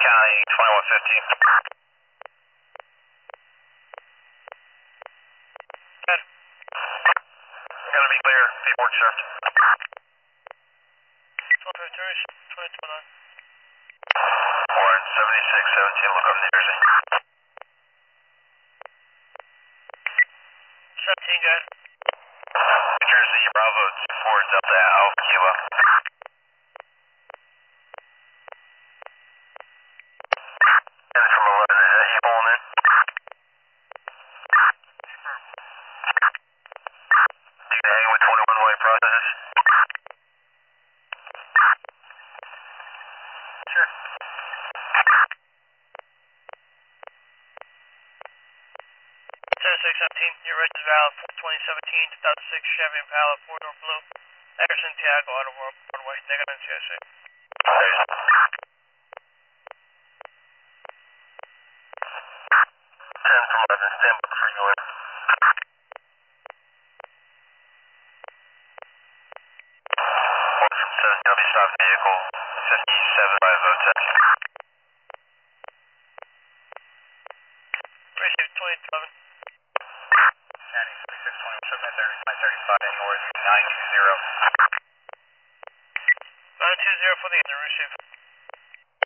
County 2115. Good. Gonna be clear. Paperwork served. 1253, 2029. Warren 7617, Lookout, New Jersey. 17, go ahead. New Jersey, Bravo 24 Delta Alpha Kilo. And from 11, is that you pulling in? Do you hang with 21 while he processes? Sure. 0617, your reg is valid for 2017 2006 Chevy Impala 4-door blue. Air Santiago, Auto World, Broadway, negative NCSA. 10 from 11, stand by for you in. One from 7, I'll be stopped vehicle 57 by Votech. Received 2011. County 7621, submit 35, anywhere 920. 920 for the engine, received.